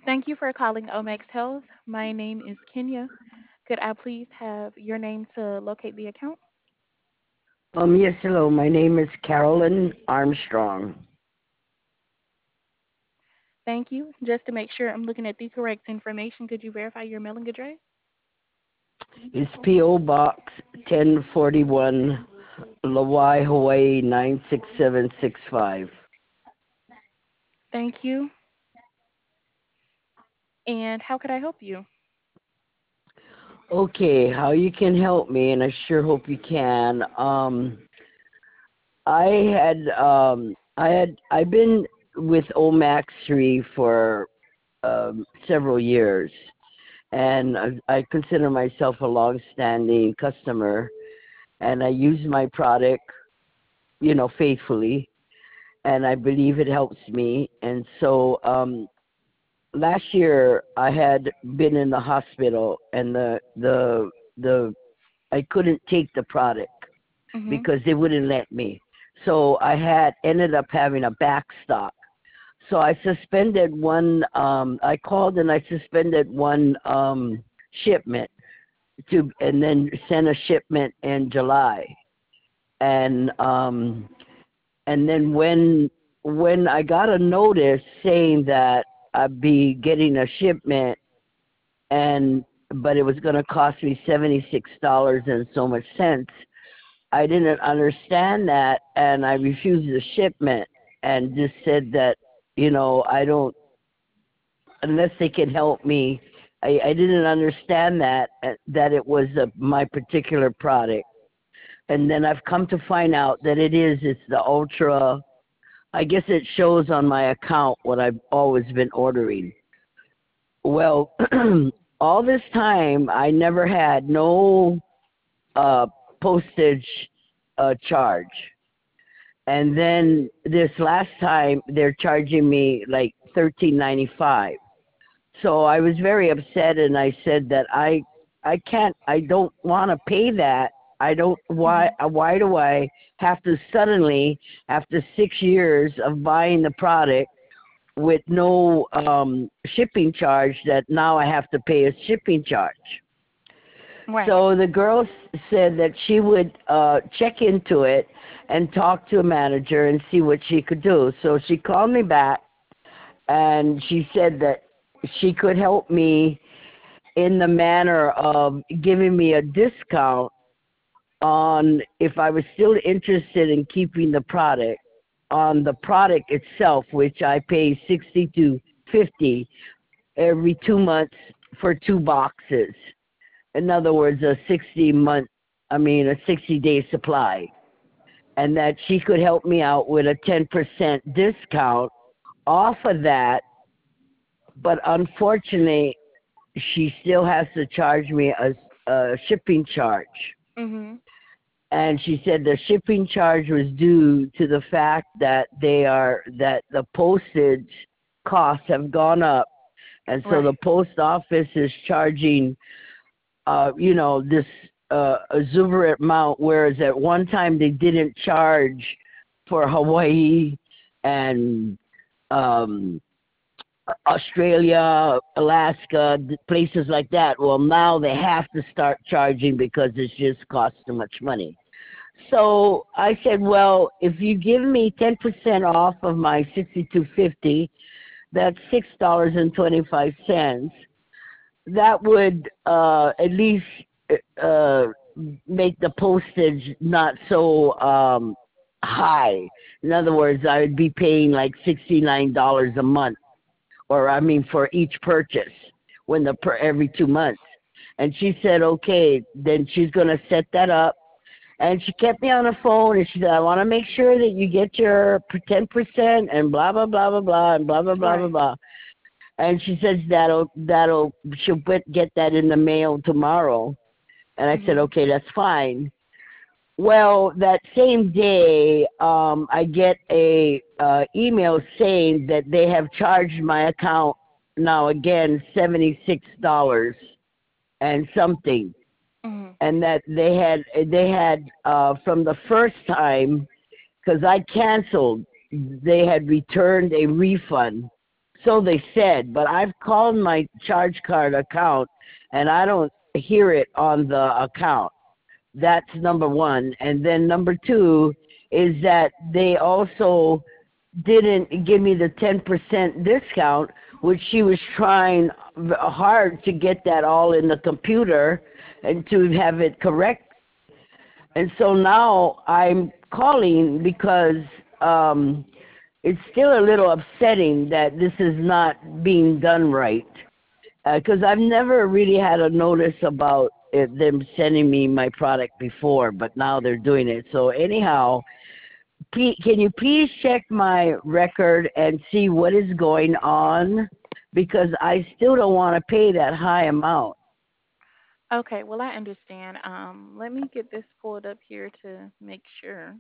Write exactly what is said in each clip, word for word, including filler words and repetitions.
Thank you for calling Omex Health. My name is Kenya. Could I please have your name to locate the account? Um, yes, hello. My name is Carolyn Armstrong. Thank you. Just to make sure I'm looking at the correct information, could you verify your mailing address? It's P O. Box ten forty-one, Lawai, Hawaii nine six seven six five. Thank you. And how could I help you? Okay, how you can help me, and I sure hope you can. Um, I had um, I had I've been with Omax three for um, several years, and I, I consider myself a long-standing customer, and I use my product, you know, faithfully, and I believe it helps me. And so um, last year I had been in the hospital, and the the the I couldn't take the product Mhm. because they wouldn't let me. So I had ended up having a back stock. So I suspended one. Um, I called and I suspended one um, shipment to, and then sent a shipment in July. And um, and then when when I got a notice saying that I'd be getting a shipment, and but it was going to cost me seventy six dollars and so much cents, I didn't understand that, and I refused the shipment and just said that, you know, I don't, unless they can help me. I, I didn't understand that uh, that it was a, my particular product, and then I've come to find out that it is. It's the Ultra. I guess it shows on my account what I've always been ordering. Well, all this time I never had no uh, postage uh, charge, and then this last time they're charging me like thirteen ninety five. So I was very upset, and I said that I I can't, I don't want to pay that. I don't, why Mhm. why do I have to suddenly, after six years of buying the product with no um shipping charge, that now I have to pay a shipping charge? Right. So the girl s- said that she would uh check into it and talk to a manager and see what she could do. So she called me back, and she said that she could help me in the manner of giving me a discount on, if I was still interested in keeping the product, on the product itself, which I pay sixty to fifty every two months for two boxes. In other words, a sixty month, I mean a sixty day supply, and that she could help me out with a ten percent discount off of that. But unfortunately, she still has to charge me a, a shipping charge. Mhm. And she said the shipping charge was due to the fact that they are that the postage costs have gone up, and so the Right. post office is charging, uh, you know, this uh, exuberant amount, whereas at one time they didn't charge for Hawaii and um, Australia, Alaska, places like that. Well, now they have to start charging because it's just cost too much money. So I said, well, if you give me ten percent off of my sixty-two fifty, that's six dollars and twenty-five cents. That would uh, at least uh, make the postage not so um, high. In other words, I would be paying like sixty-nine dollars a month, or I mean for each purchase, when the per every two months. And she said, okay, then she's gonna set that up. And she kept me on the phone, and she said, I want to make sure that you get your ten percent and blah blah blah blah blah and blah blah blah blah Right. blah. And she says that'll that'll she'll get get that in the mail tomorrow. And I said, Mhm. okay, that's fine. Well, that same day, um, I get a uh, email saying that they have charged my account now again seventy six dollars and something, Mhm. and that they had they had uh, from the first time, because I canceled, they had returned a refund. So they said, but I've called my charge card account and I don't hear it on the account. That's number one. And then number two is that they also didn't give me the ten percent discount, which she was trying hard to get that all in the computer and to have it correct. And so now I'm calling because um, it's still a little upsetting that this is not being done right. Because I've never really had a notice about it, them sending me my product before, but now they're doing it. So anyhow, P- can you please check my record and see what is going on? Because I still don't want to pay that high amount. Okay, well, I understand. Um, let me get this pulled up here to make sure.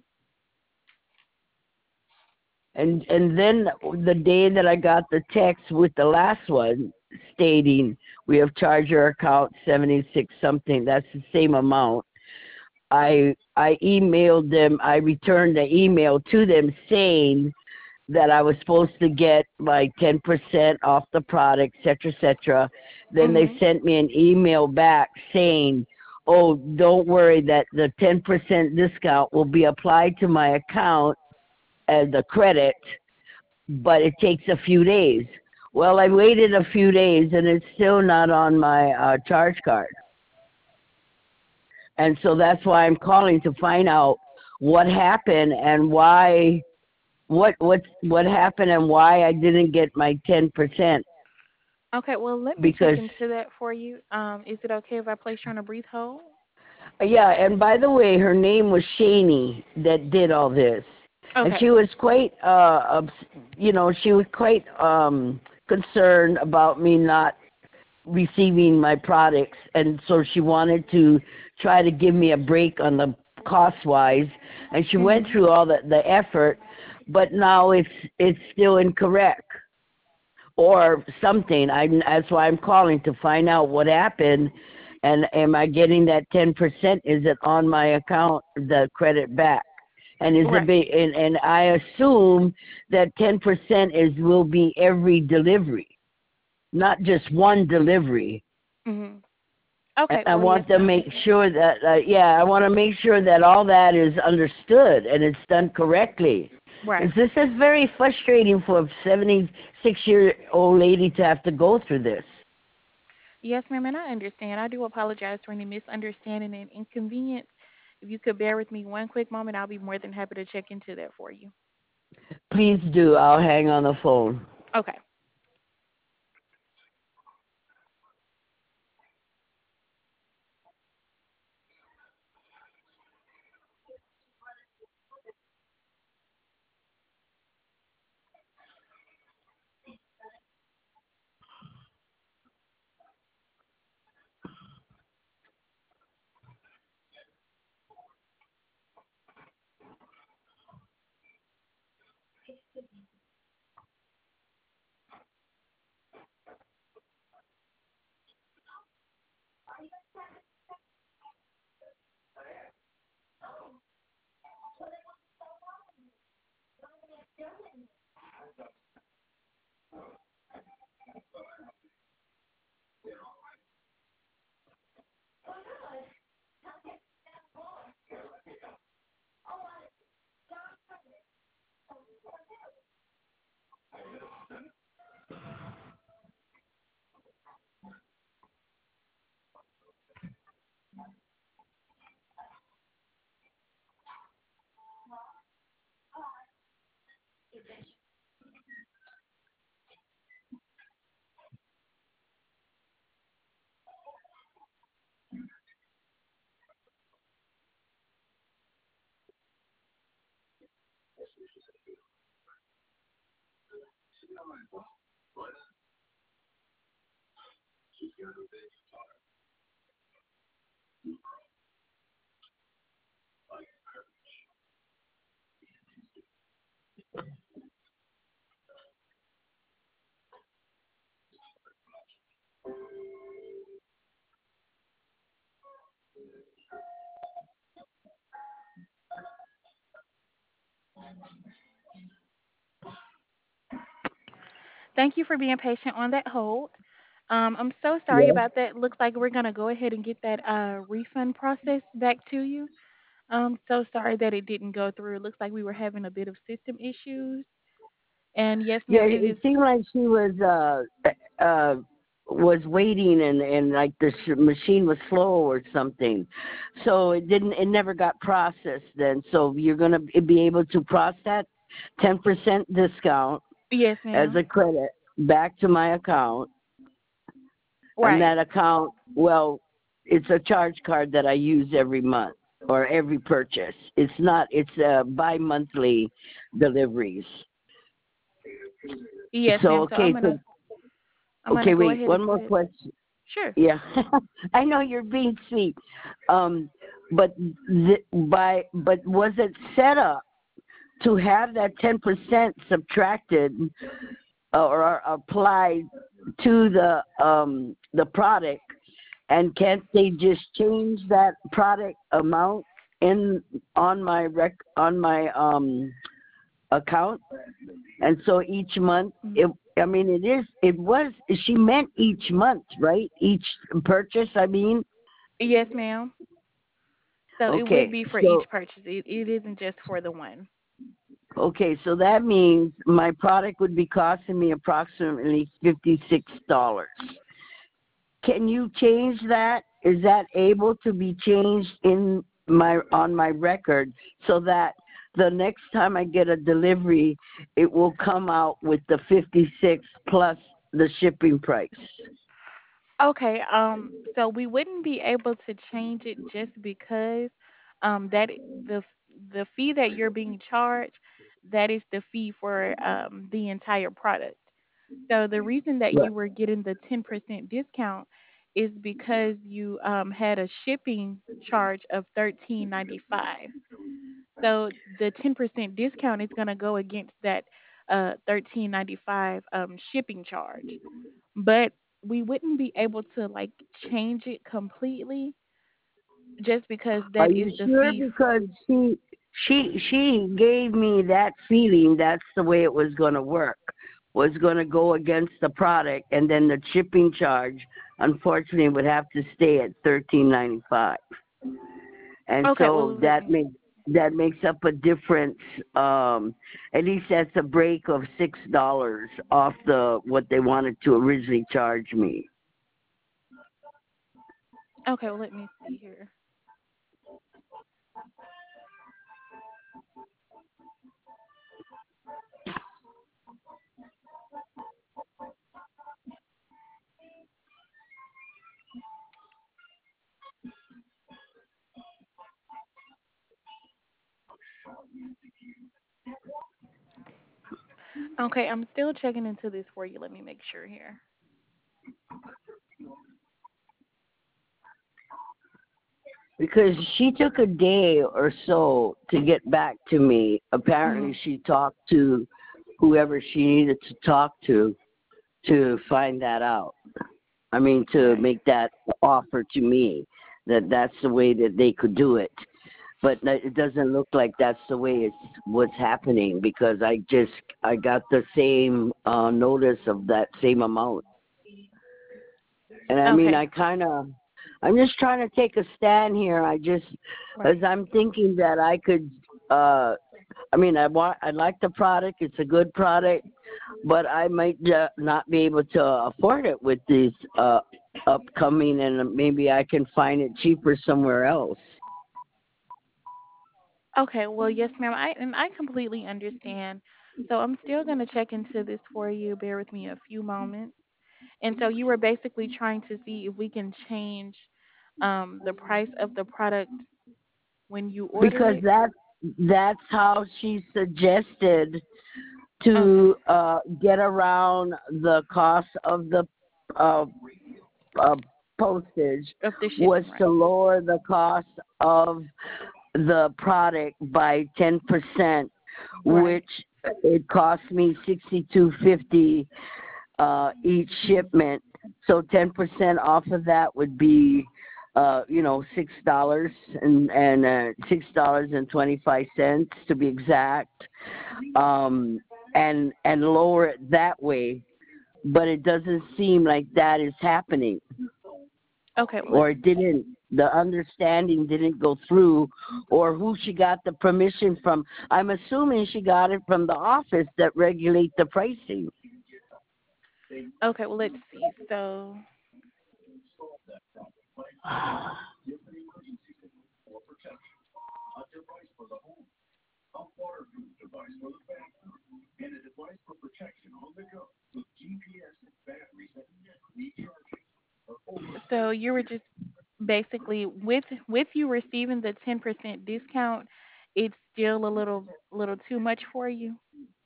And and then the day that I got the text with the last one stating we have charged your account seventy six something, that's the same amount. I I emailed them. I returned the email to them saying that I was supposed to get like ten percent off the product, et cetera, et cetera. Then they Mhm. sent me an email back saying, oh, don't worry that the ten percent discount will be applied to my account as a credit, but it takes a few days. Well, I waited a few days and it's still not on my uh, charge card. And so that's why I'm calling to find out what happened and why what what what happened and why I didn't get my ten percent Okay, well, let me check because into that for you. Um, is it okay if I place you on a brief hold? yeah, and by the way, her name was Shani that did all this. And Okay. she was quite uh you know, she was quite um concerned about me not receiving my products, and so she wanted to try to give me a break on the cost wise, and she went Mhm. through all the, the effort, but now it's it's still incorrect or something. I that's why I'm calling to find out what happened, and am I getting that ten percent? Is it on my account the credit back? And is it Right. be, and, and I assume that ten percent is will be every delivery, not just one delivery. Mhm. I Okay. I Well, yes, want to ma'am. make sure that, uh, yeah, I want to make sure that all that is understood and it's done correctly. Right. And this is very frustrating for a seventy-six-year-old lady to have to go through this. Yes, ma'am, and I understand. I do apologize for any misunderstanding and inconvenience. If you could bear with me one quick moment, I'll be more than happy to check into that for you. Please do. I'll hang on the phone. Okay. Thank you for being patient on that hold. Um, I'm so sorry Yes. about that. Looks like we're gonna go ahead and get that uh, refund process back to you. I'm so sorry that it didn't go through. It looks like we were having a bit of system issues. And yes, Yeah, ma'am, it it is. seemed like she was uh uh was waiting and and like the sh- machine was slow or something, so it didn't. It never got processed. Then, so you're gonna be able to process that ten percent discount Yes, as ma'am. a credit back to my account, and Right. that account, well, it's a charge card that I use every month or every purchase. It's not. It's uh, bi-monthly deliveries. Yes, So ma'am. So I'm okay, so gonna I'm gonna okay, go wait, ahead and one more put. question. Sure. Yeah, I know you're being sweet, um, but th- by but was it set up to have that ten percent subtracted uh, or applied to the um, the product, and can't they just change that product amount in on my rec on my um, account? And so each month, Mm. it, I mean, it is, it was, she meant each month, right? Each purchase, I mean. Yes, ma'am. So it would Okay, be for each so, purchase. It, it isn't just for the one. okay, so that means my product would be costing me approximately fifty-six dollars. Can you change that? Is that able to be changed in my, on my record so that the next time I get a delivery, it will come out with the fifty-six plus the shipping price? Okay, um, so we wouldn't be able to change it just because um that i- the the fee that you're being charged, that is the fee for um the entire product. So the reason that Right. you were getting the ten percent discount is because you um had a shipping charge of thirteen ninety-five. So the ten percent discount is going to go against that uh thirteen ninety-five um shipping charge. But we wouldn't be able to like change it completely just because Are that is you the sure? fee. Because she she she gave me that feeling that's the way it was going to work. Was going to go against the product, and then the shipping charge, unfortunately, would have to stay at thirteen ninety five. And Okay, so well let that me. makes that makes up a difference. Um, at least that's a break of six dollars off the what they wanted to originally charge me. Okay, well let me see here. Okay, I'm still checking into this for you. Let me make sure here. Because she took a day or so to get back to me. Mhm. Apparently, she talked to whoever she needed to talk to to find that out. I mean, to Right. make that offer to me that that's the way that they could do it. But no- it doesn't look like that's the way it's what's happening because I just I got the same uh, notice of that same amount. And I mean, Okay. I kind of, I'm just trying to take a stand here. I just, as Right. I'm thinking that I could, uh, I mean, I want, I like the product. It's a good product, but I might uh, not be able to afford it with these uh, upcoming, and maybe I can find it cheaper somewhere else. Okay, well yes, ma'am. I and I completely understand. So I'm still going to check into this for you. Bear with me a few moments. And so you were basically trying to see if we can change um the price of the product when you order Because it. that, that's how she suggested Okay. to uh, get around the cost of the uh, uh, postage Of the was shipping, to right. lower the cost of the product by ten percent, Right. which it cost me sixty-two fifty uh, each shipment. So ten percent off of that would be, uh, you know, six dollars and and uh, six dollars and twenty five cents to be exact, um, and and lower it that way. but it doesn't seem like that is happening, Okay, well, or it didn't. The understanding didn't go through, or who she got the permission from. I'm assuming she got it from the office that regulate the pricing. okay, well, let's see. So, so you were just basically with with you receiving the ten percent discount, it's still a little little too much for you.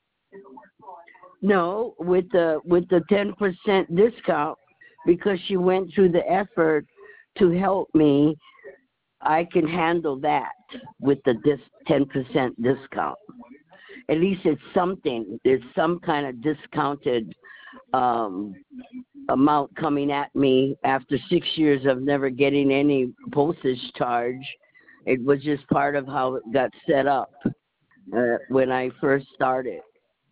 No, with the with the ten percent discount, because she went through the effort to help me, I can handle that with the dis ten percent discount. At least it's something. There's some kind of discounted um, amount coming at me after six years of never getting any postage charge. It was just part of how it got set up uh, when I first started.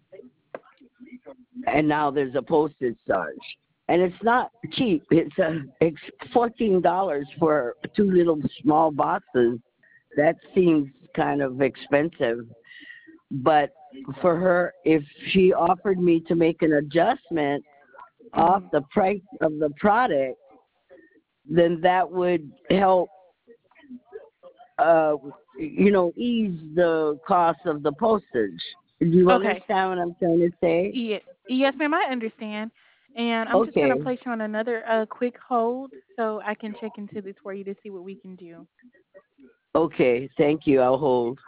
And now there's a postage charge. And it's not cheap. It's a it's fourteen dollars for two little small boxes. That seems kind of expensive. But for her, if she offered me to make an adjustment off Mhm. the price of the product, then that would help, uh, you know, ease the cost of the postage. Do you Okay. understand what I'm trying to say? Yeah. Yes, ma'am. I understand. And I'm just gonna Okay. place you on another uh quick hold so I can check into this for you to see what we can do. Okay. Thank you. I'll hold.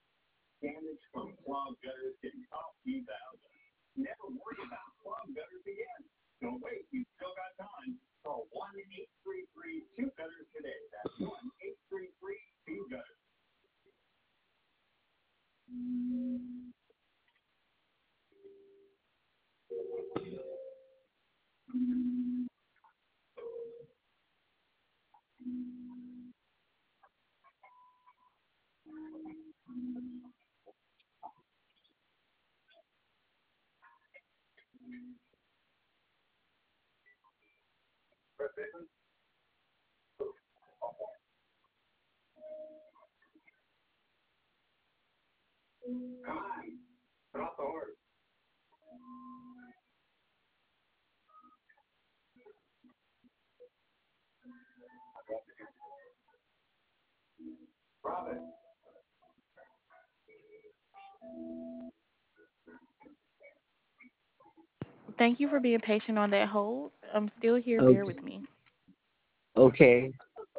Thank you for being patient on that hold. I'm still here. Bear Okay. with me. Okay.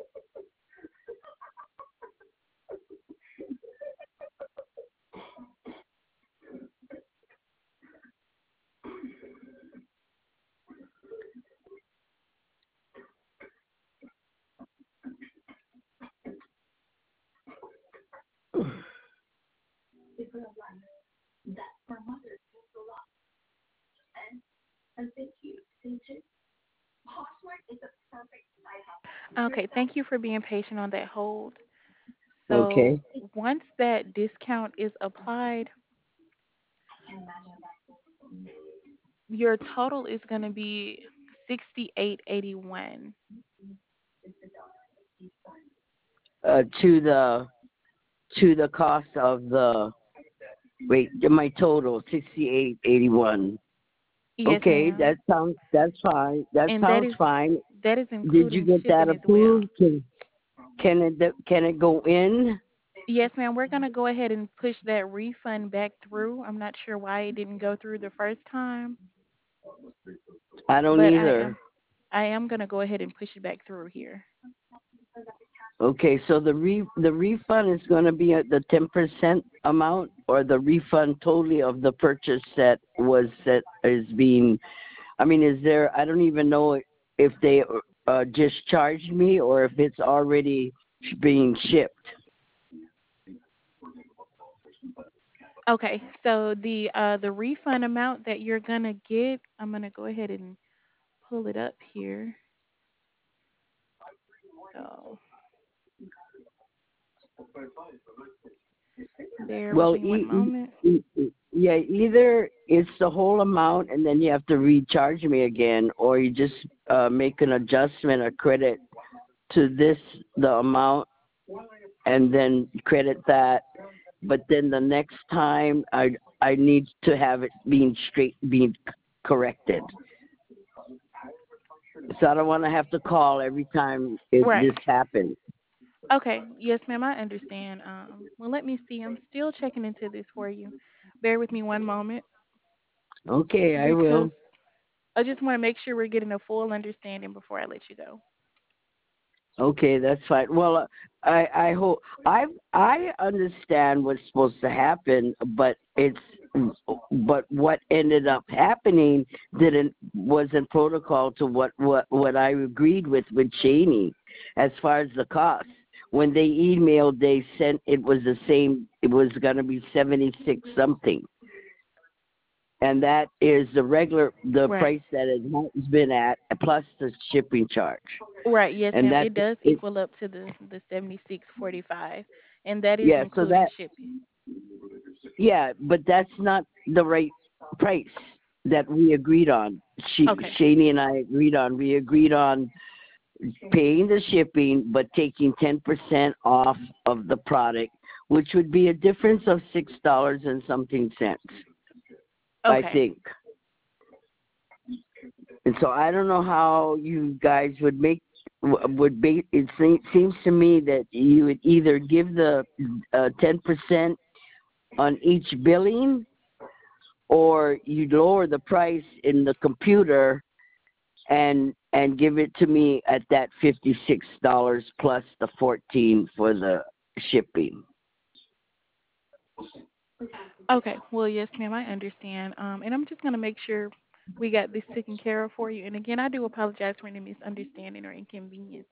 Okay, thank you for being patient on that hold. So Okay. once that discount is applied, your total is going to be sixty-eight eighty-one. Uh, to the to the cost of the wait, my total sixty eight eighty one. Yes, Okay, ma'am. that sounds that's fine. That And that sounds is fine. that is Did you including get that shipping as well. approved? Can can it can it go in? Yes, ma'am. We're going to go ahead and push that refund back through. I'm not sure why it didn't go through the first time, I don't but I either. am I am going to go ahead and push it back through here. Okay, so the re the refund is going to be at the ten percent amount, or the refund totally of the purchase that was that is being. I mean, is there? I don't even know if they uh, just charged me or if it's already being shipped. Okay, so the uh the refund amount that you're going to get, I'm going to go ahead and pull it up here. So, Bear with Well, me one e- moment. e- e- yeah, either it's the whole amount and then you have to recharge me again, or you just uh, make an adjustment or credit to this the amount and then credit that. But then the next time I I need to have it being straight being corrected. So I don't want to have to call every time it Right. this happens. Okay. Yes, ma'am. I understand. Um, well, let me see. I'm still checking into this for you. Bear with me one moment Okay, I because will. I just want to make sure we're getting a full understanding before I let you go. Okay, that's fine. Well, uh, I I hope I I understand what's supposed to happen, but it's but what ended up happening didn't wasn't protocol to what what what I agreed with with Cheney as far as the cost. When they emailed, they sent it was the same. It was going to be seventy six something, and that is the regular the Right. price that it has been at plus the shipping charge, Right. Yes, and ma'am. that's It does it. equal up to the the seventy six forty five, and that is Yeah, so including that shipping. yeah, but that's not the right price that we agreed on. She, Okay. Shani and I agreed on. We agreed on paying the shipping, but taking ten percent off of the product, which would be a difference of six dollars and something cents, I Okay. think. And so I don't know how you guys would make would be. It se- seems to me that you would either give the uh, ten percent on each billing, or you lower the price in the computer and and give it to me at that fifty six dollars plus the fourteen for the shipping. Okay. Well, yes, ma'am. I understand. Um, and I'm just gonna make sure we got this taken care of for you. And again, I do apologize for any misunderstanding or inconvenience.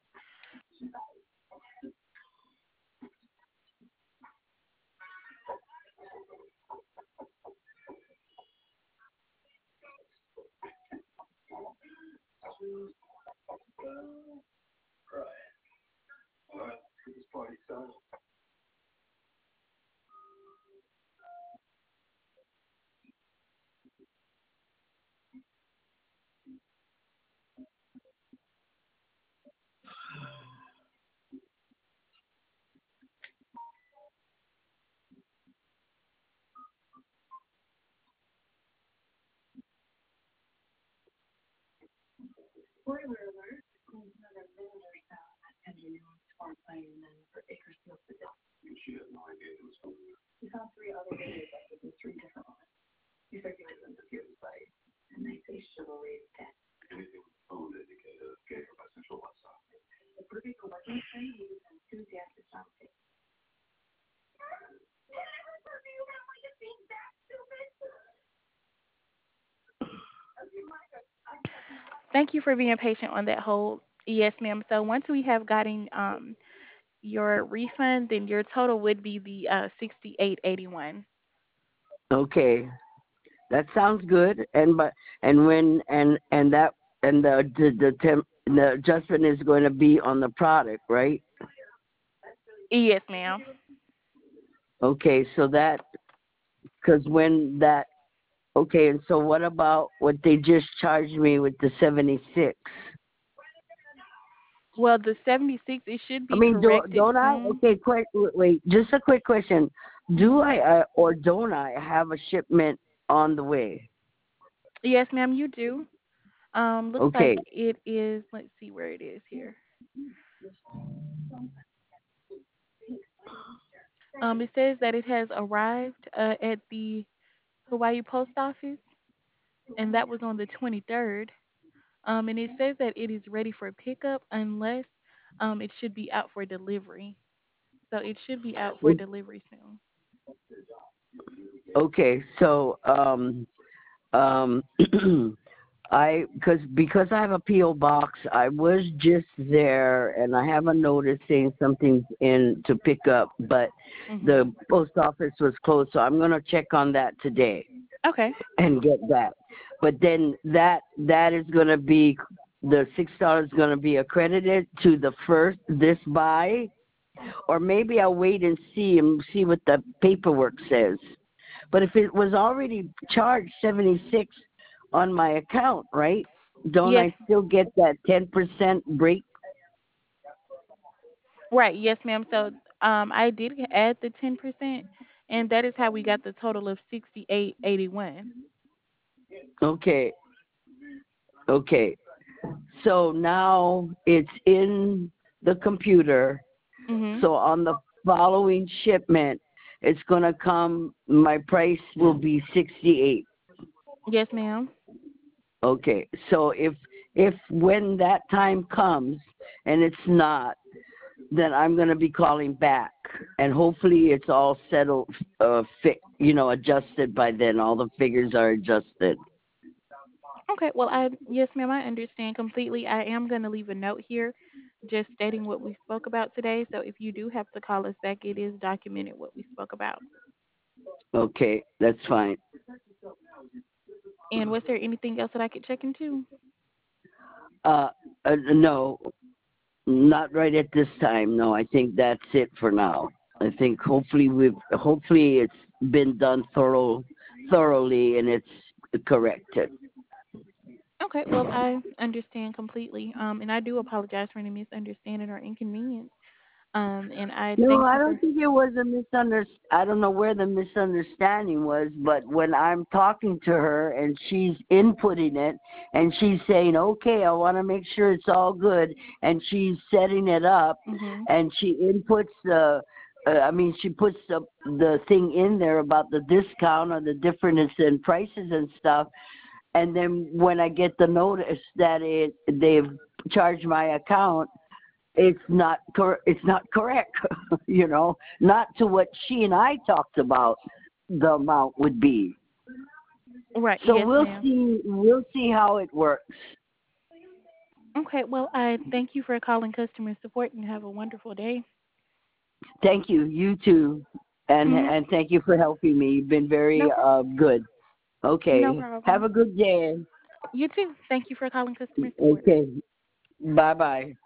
Thank you for being patient on that hold. Yes, ma'am. So once we have gotten um your refund, then your total would be the uh sixty eight eighty one. Okay, that sounds good. And but and when and and that and the the the, temp, the adjustment is going to be on the product, right? Yes, ma'am. Okay, so that because when that okay, and so what about what they just charged me with the seventy six? Well, the seventy six it should I be mean, do, corrected don't I? soon. Okay, quick, wait, just a quick question. Do I uh, or don't I have a shipment on the way? Yes, ma'am, you do. Um, looks like Okay, it is. Let's see where it is here. Um, it says that it has arrived uh, at the Hawaii Post Office, and that was on the twenty-third. Um, and it says that it is ready for pickup unless um, it should be out for delivery. So it should be out for delivery soon. okay. So, um, um, I because because I have a P O box, I was just there, and I have a notice saying something's in to pick up, but Mhm. the post office was closed, so I'm gonna check on that today Okay. and get that. But then that that is gonna be the six dollars is gonna be accredited to the first this buy. Or maybe I'll wait and see and see what the paperwork says. But if it was already charged seventy six on my account, right? Don't Yes, I still get that ten percent break? right. Yes, ma'am. So um, I did add the ten percent, and that is how we got the total of sixty-eight eighty-one. Okay, okay. So now it's in the computer. Mhm. So on the following shipment, it's going to come, my price will be sixty-eight. Yes, ma'am. Okay. So if if when that time comes and it's not, then I'm going to be calling back, and hopefully it's all settled, uh, fi- you know, adjusted by then. All the figures are adjusted. Okay. Well, I yes, ma'am. I understand completely. I am going to leave a note here, just stating what we spoke about today. So if you do have to call us back, it is documented what we spoke about. Okay, that's fine. And was there anything else that I could check into? Uh, uh, no, not right at this time. No, I think that's it for now. I think hopefully we've hopefully it's been done thorough, thoroughly, and it's corrected. Okay. Well, I understand completely. Um, and I do apologize for any misunderstanding or inconvenience. Um, and I No, thank I you for. don't think it was a misunderstanding. I don't know where the misunderstanding was, but when I'm talking to her and she's inputting it and she's saying, okay, I want to make sure it's all good, and she's setting it up Mhm. and she inputs the, uh, I mean, she puts the, the thing in there about the discount or the difference in prices and stuff. And then when I get the notice that it they've charged my account, it's not cor- it's not correct, you know, not to what she and I talked about the amount would be. Right. So Yes, we'll ma'am. see we'll see how it works. Okay. Well, I thank you for calling customer support and have a wonderful day. Thank you, you too, and Mhm. and thank you for helping me. You've been very No problem. uh, good. No Okay, have problem. a good day. You too. Thank you for calling customer support. Okay, bye bye.